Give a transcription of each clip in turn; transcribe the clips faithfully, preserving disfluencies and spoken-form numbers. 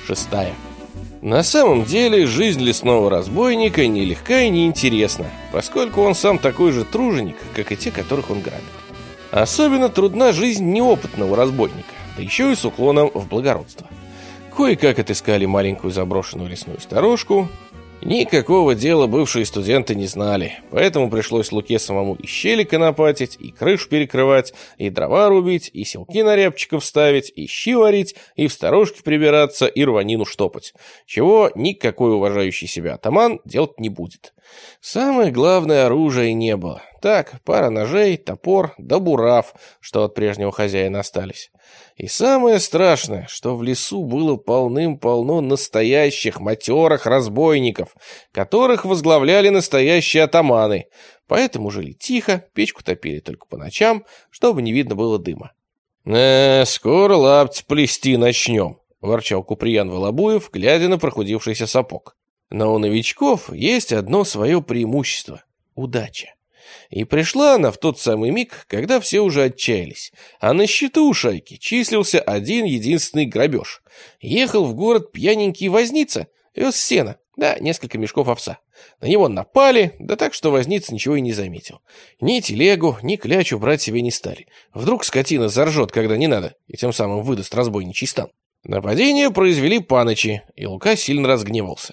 Шестая. На самом деле, жизнь лесного разбойника нелегка и неинтересна, поскольку он сам такой же труженик, как и те, которых он грабит. Особенно трудна жизнь неопытного разбойника, да еще и с уклоном в благородство. Кое-как отыскали маленькую заброшенную лесную сторожку. Никакого дела бывшие студенты не знали, поэтому пришлось Луке самому и щели конопатить, и крышу перекрывать, и дрова рубить, и селки на рябчиков ставить, и щи варить, и в сторожке прибираться, и рванину штопать, чего никакой уважающий себя атаман делать не будет. Самое главное, оружия не было. Так, пара ножей, топор да бурав, что от прежнего хозяина остались. И самое страшное, что в лесу было полным-полно настоящих матерых разбойников, которых возглавляли настоящие атаманы. Поэтому жили тихо, печку топили только по ночам, чтобы не видно было дыма. «Э, скоро лапти плести начнем», — ворчал Куприян Волобуев, глядя на прохудившийся сапог. Но у новичков есть одно свое преимущество — удача. И пришла она в тот самый миг, когда все уже отчаялись, а на счету у шайки числился один единственный грабеж. Ехал в город пьяненький возница, вез сено, да несколько мешков овса. На него напали, да так, что возница ничего и не заметил. Ни телегу, ни клячу брать себе не стали. Вдруг скотина заржет, когда не надо, и тем самым выдаст разбойничий стан. Нападение произвели панычи, и Лука сильно разгневался.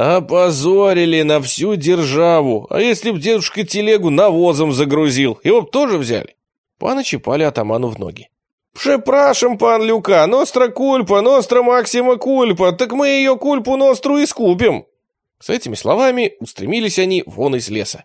Опозорили на всю державу, а если б дедушка телегу навозом загрузил, его б тоже взяли. Панычи пали атаману в ноги. «Пшепрашем, пан Люка, ностра кульпа, ностра максима кульпа, так мы ее кульпу ностру искупим». С этими словами устремились они вон из леса.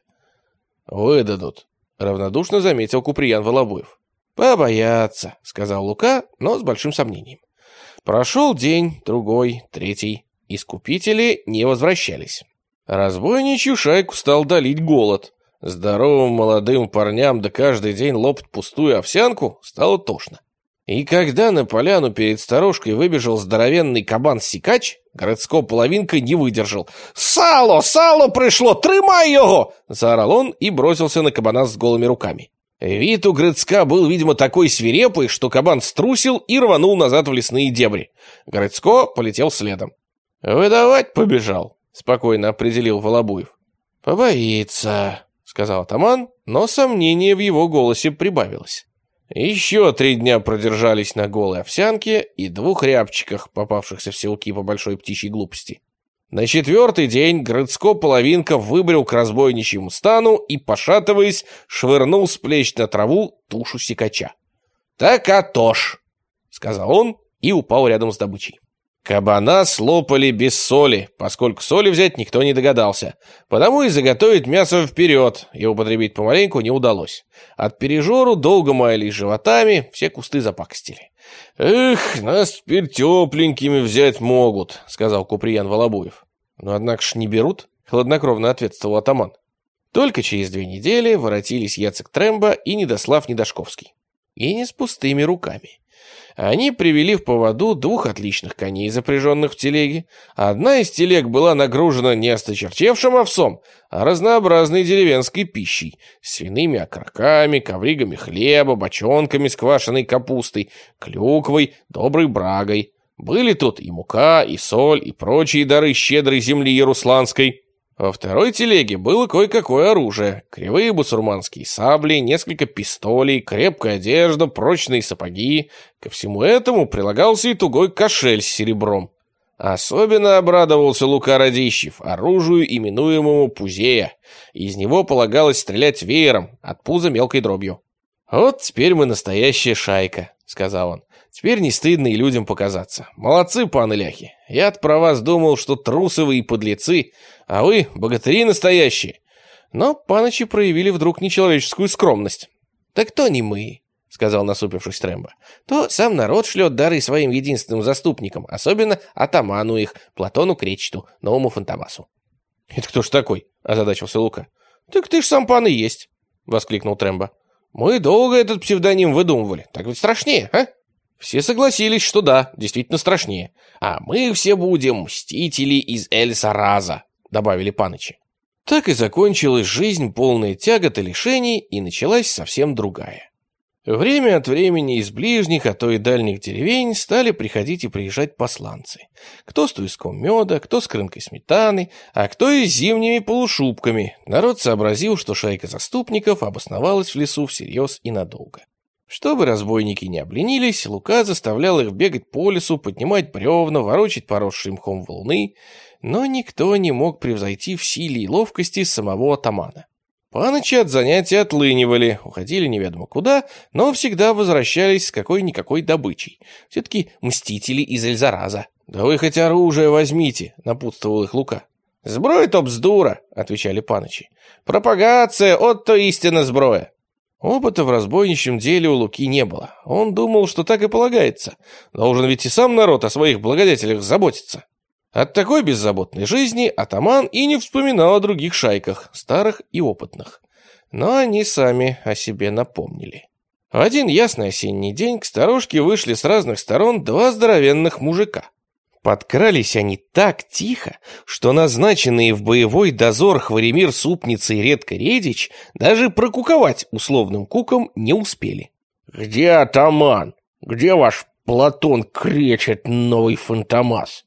«Выдадут», — равнодушно заметил Куприян Волобуев. «Побоятся», — сказал Лука, но с большим сомнением. Прошел день, другой, третий. Искупители не возвращались. Разбойничью шайку стал долить голод. Здоровым молодым парням да каждый день лопать пустую овсянку стало тошно. И когда на поляну перед сторожкой выбежал здоровенный кабан-сикач, Грицько половинка не выдержал. «Сало! Сало пришло! Тримай его!» — заорал он и бросился на кабана с голыми руками. Вид у Грицька был, видимо, такой свирепый, что кабан струсил и рванул назад в лесные дебри. Грицько полетел следом. «Выдавать побежал», — спокойно определил Волобуев. «Побоится», — сказал атаман, но сомнение в его голосе прибавилось. Еще три дня продержались на голой овсянке и двух рябчиках, попавшихся в селки по большой птичьей глупости. На четвертый день Грицько половинка выбрел к разбойничьему стану и, пошатываясь, швырнул с плеч на траву тушу сикача. «Так, атош», — сказал он и упал рядом с добычей. Кабана слопали без соли, поскольку соли взять никто не догадался. Потому и заготовить мясо вперед, и употребить помаленьку не удалось. От пережору долго маялись животами, все кусты запакостили. «Эх, нас теперь тепленькими взять могут», — сказал Куприян Волобуев. «Но однако ж не берут», — хладнокровно ответствовал атаман. Только через две недели воротились Яцек Тремба и Недослав Недошковский. И не с пустыми руками. Они привели в поводу двух отличных коней, запряженных в телеге. Одна из телег была нагружена не осточерчевшим овсом, а разнообразной деревенской пищей, свиными окороками, ковригами хлеба, бочонками с квашеной капустой, клюквой, доброй брагой. Были тут и мука, и соль, и прочие дары щедрой земли Ярусланской. Во второй телеге было кое-какое оружие: кривые бусурманские сабли, несколько пистолей, крепкая одежда, прочные сапоги. Ко всему этому прилагался и тугой кошель с серебром. Особенно обрадовался Лука Радищев оружию, именуемому пузея. Из него полагалось стрелять веером, от пуза мелкой дробью. «Вот теперь мы настоящая шайка», — сказал он. «Теперь не стыдно и людям показаться. Молодцы, паны ляхи. Я-то про вас думал, что трусы вы и подлецы, а вы богатыри настоящие». Но панычи проявили вдруг нечеловеческую скромность. «Так то не мы», — сказал, насупившись Тремба. «То сам народ шлет дары своим единственным заступникам, особенно атаману их, Платону Кречету, новому Фантомасу». «Это кто ж такой?» — озадачился Лука. «Так ты ж сам пан и есть», — воскликнул Тремба. «Мы долго этот псевдоним выдумывали. Так ведь страшнее, а?» Все согласились, что да, действительно страшнее. «А мы все будем мстители из Эль-Сараза», — добавили панычи. Так и закончилась жизнь, полная тягот и лишений, и началась совсем другая. Время от времени из ближних, а то и дальних деревень стали приходить и приезжать посланцы. Кто с туиском меда, кто с крынкой сметаны, а кто и с зимними полушубками. Народ сообразил, что шайка заступников обосновалась в лесу всерьез и надолго. Чтобы разбойники не обленились, Лука заставлял их бегать по лесу, поднимать бревна, ворочать поросшие мхом валуны, но никто не мог превзойти в силе и ловкости самого атамана. Панычи от занятий отлынивали, уходили неведомо куда, но всегда возвращались с какой-никакой добычей. Все-таки мстители из Эльзараза. «Да вы хоть оружие возьмите», — напутствовал их Лука. «Сброя-то бздура», — отвечали панычи. «Пропагация, от-то истинно сброя». Опыта в разбойничьем деле у Луки не было. Он думал, что так и полагается. Должен ведь и сам народ о своих благодетелях заботиться. От такой беззаботной жизни атаман и не вспоминал о других шайках, старых и опытных. Но они сами о себе напомнили. В один ясный осенний день к сторожке вышли с разных сторон два здоровенных мужика. Подкрались они так тихо, что назначенные в боевой дозор Хворемир Супница и Редко Редич даже прокуковать условным куком не успели. «Где атаман? Где ваш Платон кречет новый фантомас?»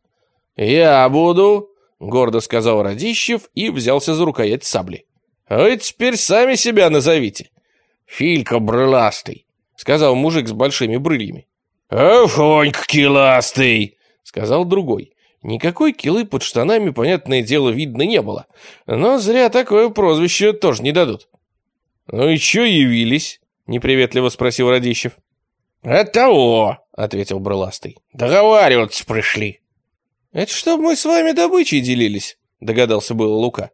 «Я буду», — гордо сказал Радищев и взялся за рукоять сабли. «Вы теперь сами себя назовите». «Филька брыластый», — сказал мужик с большими брыльями. «Афонька киластый», — сказал другой. Никакой килы под штанами, понятное дело, видно не было, но зря такое прозвище тоже не дадут. «Ну и чё явились?» — неприветливо спросил Радищев. «От того», — ответил брыластый. «Договариваться пришли». «Это чтобы мы с вами добычей делились», — догадался было Лука.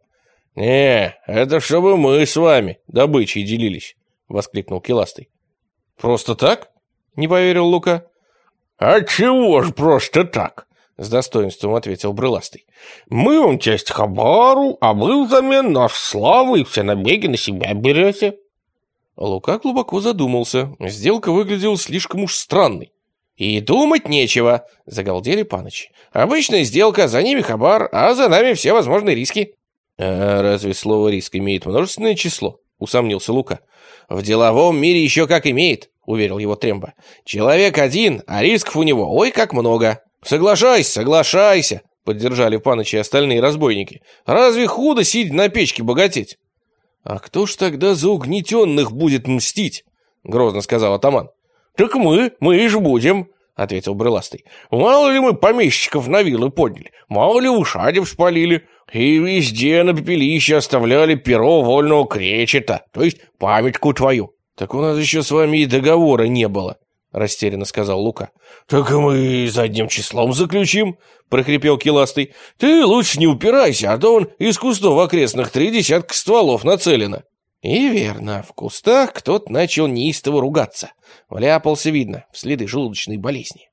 «Не, это чтобы мы с вами добычей делились», — воскликнул Киластый. «Просто так?» — не поверил Лука. «А чего ж просто так?» — с достоинством ответил Брыластый. «Мы вам часть хабару, а вы взамен наш славу и все набеги на себя берете». Лука глубоко задумался. Сделка выглядела слишком уж странной. «И думать нечего», — загалдели панычи. «Обычная сделка, за ними хабар, а за нами все возможные риски». «А разве слово «риск» имеет множественное число?» — усомнился Лука. «В деловом мире еще как имеет», — уверил его Тремба. «Человек один, а рисков у него ой как много». «Соглашайся, соглашайся», — поддержали панычи и остальные разбойники. «Разве худо сидя на печке богатеть?» «А кто ж тогда за угнетенных будет мстить?» — грозно сказал атаман. «Так мы, мы и ж будем», — ответил Брыластый. «Мало ли мы помещиков на вилы подняли, мало ли усадеб спалили, и везде на пепелище оставляли перо вольного кречета, то есть памятку твою». «Так у нас еще с вами и договора не было», — растерянно сказал Лука. «Так и мы задним числом заключим», — прохрипел Киластый. «Ты лучше не упирайся, а то он из кустов окрестных три десятка стволов нацелено». И верно, в кустах кто-то начал неистово ругаться. Вляпался, видно, в следы желудочной болезни.